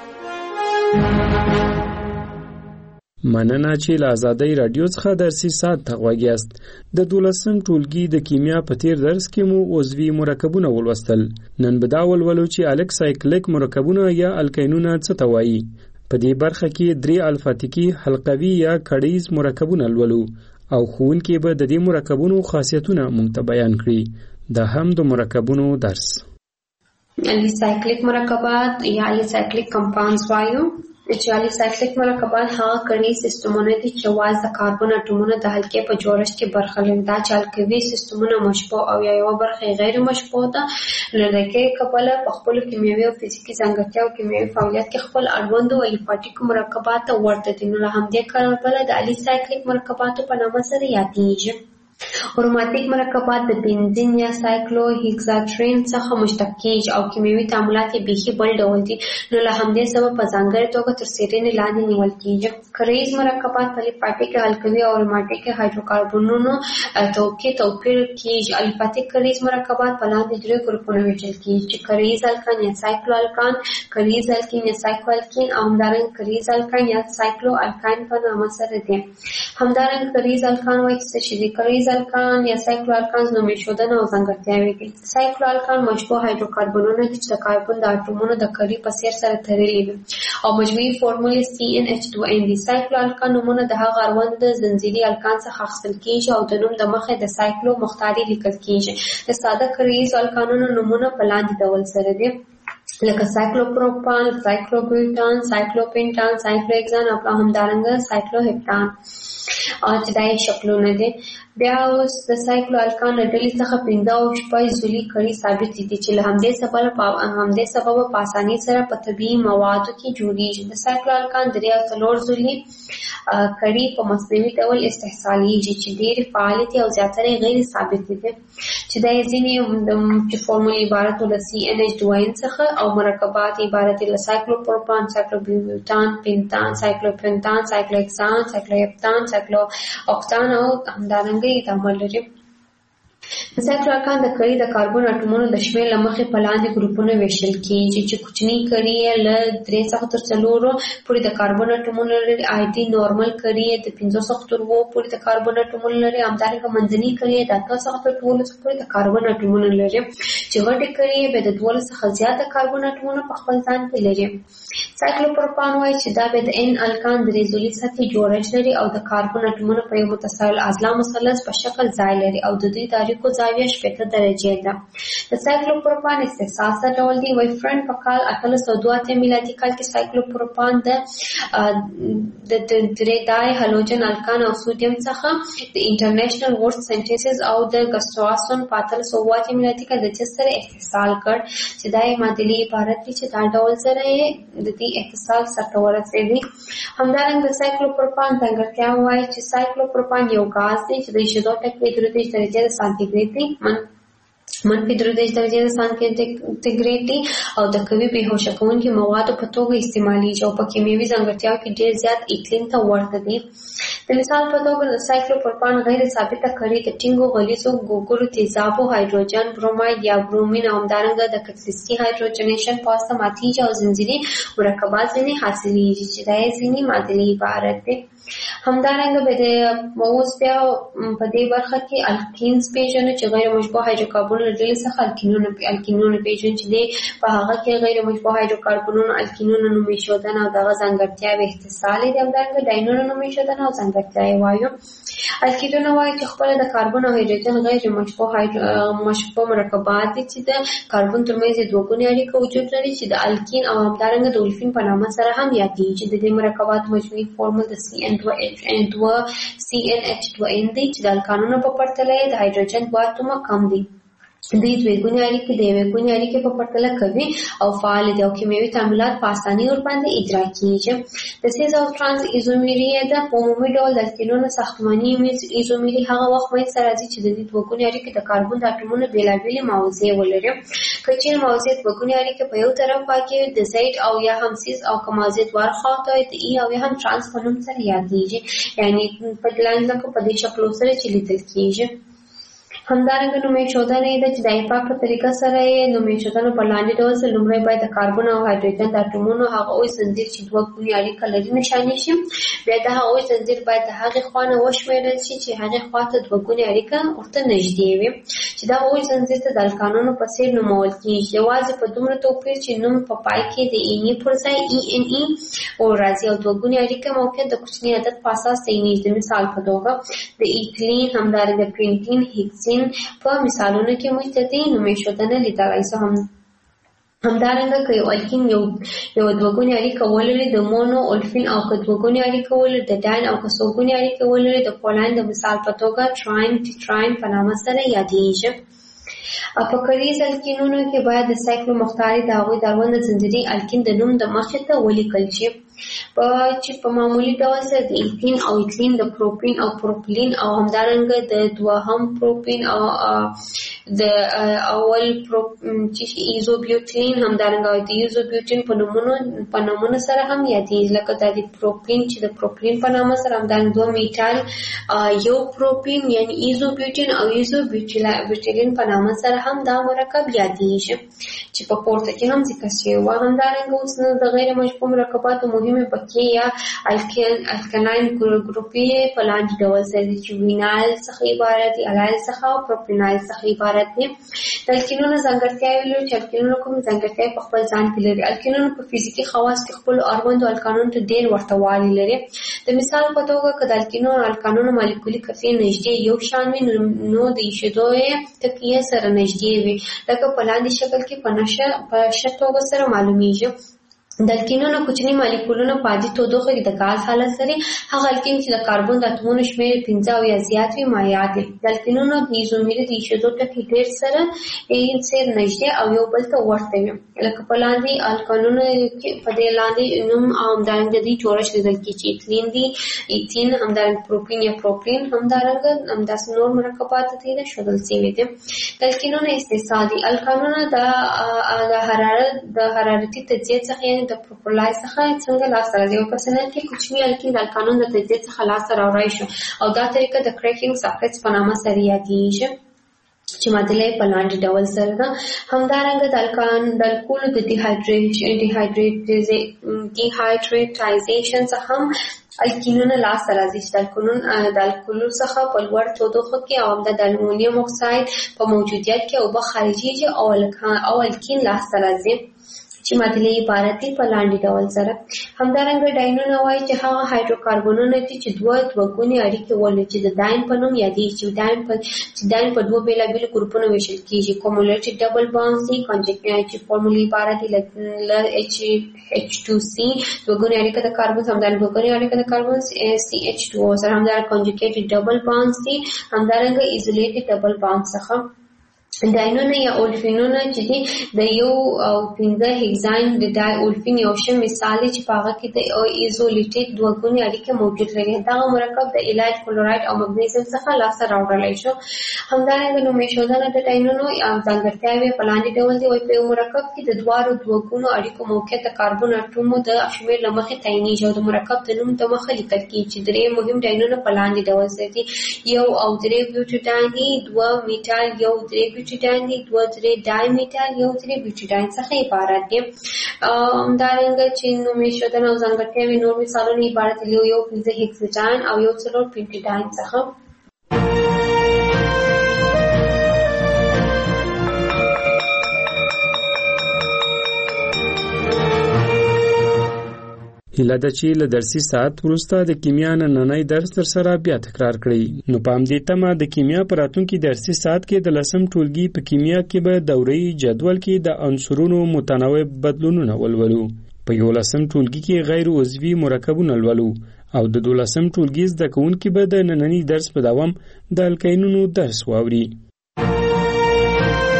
Speaker 11: مننه چې له آزادۍ رادیو څخه درسي ساعت ته غوږیاست. د 12 ټولګي د کیمیا په تیر درس کې مو عضوي مرکبونه ولوستل. نن به دا ولولو چې الکسایکلیک مرکبونه یا الکینونه څه ته وایي. په دې برخه کې 3 الفاتیکي حلقوي یا کړیز مرکبونه لولو او ښوونکي به د دې مرکبونو خاصیتونه مونږ ته بیان کړي. دا هم د مرکبونو درس.
Speaker 12: الکسایکلیک مرکبات یا الکسایکلیک کمپاونډز وایو. چې الکسایکلیک مرکبات هغه کړي سیستمونه دي چې واز د کاربن اټومونو د حلقې په جوړښت کې برخه لري. دا چې الکوي سیستمونه مشبوع او یا یو برخه غیر مشبوع ده لکه کبله په خپل کیمیاوي او فزیکي ځانګړتیا او کیمیاوي فعالیت کې خپل اړوند او الفاتیک مرکبات ورته دي. نو همدې کاربله د الکسایکلیک مرکباتو په نامه سره یادېږي. اروماتیک مرکبات د بنزین یا سایکلو هیکساټرین څخه مشتق کیږي او کیمیاوي تعاملات یې بیخي بل ډول دي. نو له همدې سبب په ځانګړې توګه تر څېړنې لاندې نیول کیږي. کریز مرکبات په الفاتیک الکلي او اروماتیک هایدروکاربنونو توپیر کیږي. الفاتیک کریز مرکبات په لاندې درې ګروپونو ویشل کیږي چې کریز الکان یا سایکلو الکان، کریز الکین یا سایکلو الکین او همدارنګه کریز الکان یا سایکلو الکان په نامه سره دي. همدارنګه کریز الکان وایي چې د کریز الکان یا سایکلو الکان نومې شودنه او ځانګړتیاوې دي. سایکلو الکان مشبوع هایدروکاربنونه دي چې د کاربن د اټومونو د کړي په څیر سره تړلي وي او مجموعي فورمول CnH2n دي. سایکلو الکان نومونه د هغه اړوند د زنجیري الکان څخه اخیستل کیږي او د نوم د مخې د سایکلو مختاري لیکل کیږي. د ساده کریز الکانونو نومونه په لاندې ډول سره دي لکه سایکلوپروپان، سایکلوبیوټان، سایکلوپینټان، سایکلوهکسان او همدارنګه سایکلوهپټان چې دا یې شکلونه دي. بیا اوس د سایکلو الکان له ډلې څخه 15 او 6 عضوي کړي ثابت دي چې له همدې سبب په اسانۍ سره په طبیعي موادو کې جوړیږي. د سایکلو الکان 3 او 4 عضوي کړي په مصنوعي ډول استحصالیږي چې ډېرې فعالې دي او زیاتره غیر ثابت دي چې دا یې ځینې د فورمول عبارت له CnH2n څخه او مرکبات عبارت له سایکلوپروپان، سایکلوبیوټان، پینتان، سایکلوپینتان، سایکلوهکسان، سایکلوهپتان، سایکلوهوکتان او همدارنګه تعامل لري. د سایکلو الکان د کړي د کاربن اټومونو د شمېر له مخې په لاندې ګروپونو ویشل کیږي چې کوچني کړي له 3 څخه تر 4 پورې د کاربن اټومونو لري. آیدي نورمال کړي د 5 څخه تر 7 پورې د کاربن اټومونو لري. همدارنګه منځني کړي د 8 څخه تر 12 پورې د کاربن اټومونو لري چې غټي کړي به د 12 څخه زیات کاربن اټومونو په خپل ځان کې لري. سایکلوپروپان وایي چې دا به د N الکان د ریزولي سطحي جوړښت لري او د کاربن اټومونو په یو متصل اضلاع مثلث په شکل ځای لري او د دوی تاریخو زاویه 80 درجې ده. د سایکلوپروپان استحصال څه ډول دی؟ وایي فرند په کال 1882 میلادي کال کې سایکلوپروپان د دای هالوجن الکان او سودیم څخه د انټرنیشنل ورډ سنټیسز او د ګسټواسون په 1880 میلادي کال د جس سره استحصال کړ چې دای معادلې عبارت دي چې دا ډول سره د دې اتصال سره ورسېږي. همدارنګه د سایکلوپروپان ځانګړتیا وایي چې سایکلوپروپان یو غاز دی چې د 2.3 درجې سانتیګریډ دی، منفي 3 درجې سانتیګریډ دی او د قوي بېهوشه کوونکي موادو په توګه استعمالیږي او په کیمیاوي ځانګړتیاو کې ډېر زیات اقلیم ته ورته دی. د مثال په توګه د سایکلوپروپان غیر ثابته کړي د ټینګو غلیظو ګوګړو تیزابو هایدروجن بروماید یا برومین او همدارنګه د کتلیستي هایدروجنیشن په واسطه ماتیږي او زنجیري مرکبات ځینې حاصلیږي چې دا یې ځینې معادلې عبارت دی. همدارنګه به د اوس بیا په دې برخه کې الکینز پیژنو چې غیر مشبوع هایدروکاربنونو له ډلې څخه الکینونه پیژنو چې دی په هغه کې غیر مشبوع هایدروکاربنونو الکینونه نومې ښودنه او دغه ځانګړتیاوې اتصال دي. همدارنګه ډاینونه نومې ښودنه او ځانګړتیاوې وایو. الکینونه وایي چې خپله د کاربن او هایدروجن غیر مشبوع مرکبات دي چې د کاربن ترمنځ یې دوه ګونې اړیکه وجود لري چې د الکین او همدارنګه د اولفین په نامه سره هم یادېږي. د دې مرکباتو مجموعي فورمول د CnH2n دی چې د الکانونو په پرتله د هایدروجن 2 اتومه کم دي. دوی دوه ګونې اړیکې د یوې ګونې اړیکې په پرتله کوي او فعال دي او کیمیاوي تعاملات په اسانۍ ورباندې اجرا کیږي. د سیز او ترانس ایزومری د عمومي ډول د الکینونو ساختماني ایزومری هغه وخت منځته راځي چې د دې دوه ګونې اړیکې د کاربن د اټومونو بېلابېلې موضوع ولري. که چېرې موضوع دوه ګونې اړیکې په یو طرف واقع وي د زید او یا هم سیز او که موضوع دواړه خواته وي د ای او یا هم ترانس په نوم سره یادېږي، یعنې په لاندې لکه په دې شکلو سره چې لیدل کیږي. همدارنګه نومې ښودنه ده چې د ایپاک په طریقه سره یې نومې ښودنه په لاندې ډول سره لومړی باید د کاربن او هایدروجن د اټومونو هغه اوږد زنځیر چې دوه ګونې اړیکه لري نښاني شي. بیا د هغه اوږد زنځیر باید د هغې خوا نه وشمېرل شي چې هغې خوا ته دوه ګونې اړیکه ورته نږدې وي، چې دغه اوږد زنځیر ته د الکانونو په څېر نومول کېږي، یوازې په دومره توپیر چې نوم په پای کې د ایني پر ځای ای ان ای راځي او دوه ګونې اړیکه موقعیت د کوچني عدد په اساس تعینېږي. د مثال په توګه د ایتلین، همدارنګه پینټین، هیکسین په مثالونو کې موږ ته دې نومې ښودنه لیدلای شو. همدارنګه که یو الکین یو دوه ګونې اړیکه ولري د مونو اولفین او که دوه ګونې اړیکه ولري د ډاین او که څو ګونې اړیکه ولري د پولین د مثال په توګه تراین ټیټراین په نامه سره یادېږي. په کریز الکینونو کې باید د سایکلو مختاري د هغوی د اړوند زنځیري الکین د نوم د مخې ته ولیکل شي، چې په معمولي ډول سره د ایتین او ایتلین د پروپین او پروپلین او همدارنګه د دوهم پروپین او د اول چې ایزوبیوټین همدارنګه د ایزوبیوټین په نومونو سره هم یادېږي، لکه د پروپین چې د پروپلین په نامه سره همدارنګه دوه میټال یو پروپین یعنی ایزوبیوټین او ایزوبیوټیلین په نامه سره هم دا مرکب یادېږي چې په پورته کې هم ذکر شوی و. همدارنګه اوس نو د غیر مشبوع مرکباتو مهمې پکې یا الکلاین ګروپي په لاندې ډول سره دي چې وینایل څخه عبارت دي، الایل څخه او پروپینایل څخه عبارت دي. د الکینونو ځانګړتیاوې لري چې الکینونو کوم ځانګړتیاوې په خپل ځان کې لري. الکینونو په فزیکي خواص کې خپلو اړوندو الکانونو ته ډېر ورته والی لري. د مثال په توګه که د الکانونو مالیکولي کتلې نږدې یو شان وي نو د ایشېدو یې تکیه سره نږدې وي، لکه په لاندې شکل کې په ښه توګه سره معلومیږي. د الکینونو کوچني مالیکولونه په عادي تودوخه کې د غاز حالت لري. هغه الکین چې د کاربن د اتومونو شمېر 15 او یا زیات وي مایع دي. د الکینونو د ایزومري د ایشېدو ټکي ډېر سره نږدې او یو بل ته ورته وي، لکه په لاندې الکانونو کې په دې لاندې نوم او همدارنګه د دې جوړښت لیدل کېږي چې ایتلین دي، ایتین، همدارنګه پروپین یا پروپلین، همدارنګه همداسې نور مرکبات دي ښودل شوي دي. د الکینونو استحصال دي. الکانونه د حرارتي تجزیې څخه یعنې د پروپولای څخه څنګه لاسته راځي. یو پرسنل کې کوچني الکین د الکانون د تجزیې څخه لاسته راوړی شو او دا طریقه د کریکینګ ساکټس په نامه سره یادېږي چې معادله په لاندې ډول سره ده. همدارنګه د الکولو د ډیهایډریټایزیشن څخه هم الکینونه لاسته راځي چې د الکولو څخه په لوړ تودوخه کې او د المونیم اکساید په موجودیت کې اوبه خارجېږي او الکین لاسته راځي چې معادله عبارت دي په لاندې ډول سره. همدارنګه ډاینونه وایي چې هغه هایدروکاربنونه دي چې دوه ګونې اړیکې ولري چې د داین په نوم یادېږي، چې داین په دوه بېلابېلو ګروپونو ویشل کېږي. کومولټي ډبل بانډز دي چې فورمولي عبارت دي له H2C دوه ګونې اړیکه د کاربن، همدارنګه دوه ګونې اړیکه د کاربن CH2O سره، همدارنګه کنجوګیټډ ډبل بانډز دي، همدارنګه ایزولیټډ ډبل بانډ څخه. ډاینونه یا اولفینونه چې دي د 1 او 15 هیگزاین د ډای اولفین یو ښه مثال دی چې په هغه کې د ایزولیټډ دوه ګونې اړیکې موجود لري. دغه مرکب د ایلایډ کلورایډ او مګنیزیم څخه لاسته راوړلی شو. همدارنګه نومې ښودنه د ډاینونو ځانګړتیاوې په لاندې ډول دي. وایي په یو مرکب کې د دواړو دوه ګونو اړیکو موقعیت د کاربن اټومو د شمېر له مخې تعینېږي او د مرکب د نوم د مخه لیکل کېږي چې درې مهم ډاینونه په لاندې ډول سره دي. 1 او 3 بیوټیډاین دي، 2 میټال، 1 3 بیوټیډاین دي، 2 3 ډای میټال، 1 3 بیوټیډاین څخه عبارت دي. همدارنګه چې نومې ښودنه او ځانګړتیاوې نور مثالونه عبارت دي 1 15 هیکساډاین او 1 4 پینټیډاین څخه.
Speaker 11: هیله ده چې له درسي ساعت وروسته د کیمیا نننی درس در سره بیا تکرار کړئ. نو په همدې تمه د کیمیا په راتلونکي درسي ساعت کې د 10م ټولګي په کیمیا کې به دوره‌یي جدول کې د عنصرونو متنوع بدلونونه ولولو. په 11م ټولګي کې غیر عضوي مرکبونه لولو او د 12م ټولګي زده کوونکي به د نننی درس په دوام د الکینونو درس واوري.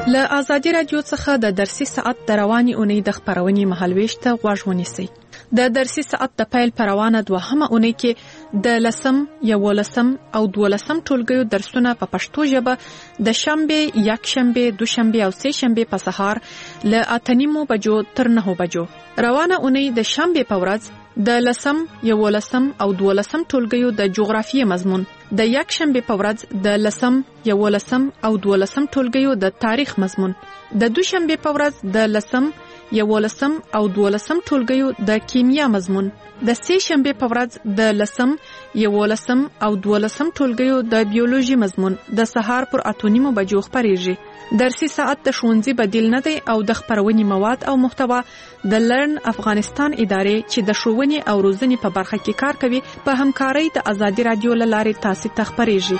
Speaker 2: له آزادي رادیو څخه د درسي ساعت د رواني اونۍ د خبرونې مهالويش ته غوږ ونیسئ. د درسي ساعت د پیل پروانه دوهمه اونۍ کې د 10 11 او 12 ټولګیو درسونه په پښتو ژبه د شنبه، یکشنبه، دوشنبه او سه شنبه په سهار له 8:30 بجو تر 9 بجو. روانه اونۍ د شنبه په ورځ د 10 11 او 12 ټولګیو د جغرافیې مضمون، د یکشنبه په ورځ د 10 11 او 12 ټولګیو د تاریخ مضمون، د دوشنبه په ورځ د 10 11 او 12 ټولګیو د کیمیا مضمون، د سه شنبه په ورځ د 10 11 او 12 ټولګیو د بیولوژي مضمون د سهار پر 8:30 بجو خبريږي. درسي ساعت د ښوونځي بدیل نه دی او د خبرونې مواد او محتوا د لرن افغانستان ادارې چې د ښوونې او روزنې په برخه کې کار کوي په همکارۍ د آزادي رادیو لارې تاسو ته خبريږي.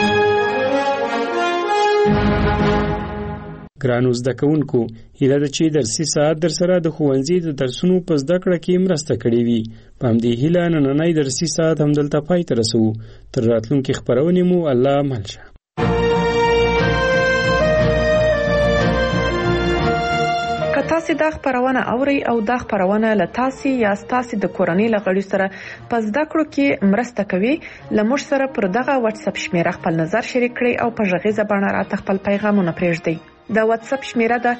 Speaker 11: ګرانو زده کوونکو، هیله ده چې درسي ساعت در سره د ښوونځي د درسونو په زده کړه کې مرسته کړې وي. په همدې هیله نننی درسي ساعت همدلته پای ته رسوو. تر راتلونکي خبرونې مو الله مل شه.
Speaker 2: که تاسو دا خبرونه اورئ او دا خبرونه له تاسو یا تاسو د کورنۍ لغړي سره په زده کړو کې مرسته کوي، لمر سره پر دغه واتس اپ شمیره خپل نظر شریک کړئ او په ژغیزه باندې راته خپل پیغامونه پرېږدئ. د واتس اپ شمیره ده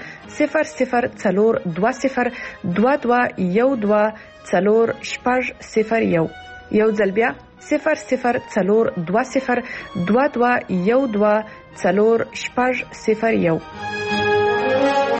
Speaker 2: 004212124001. یو ځل بیا 004212124001.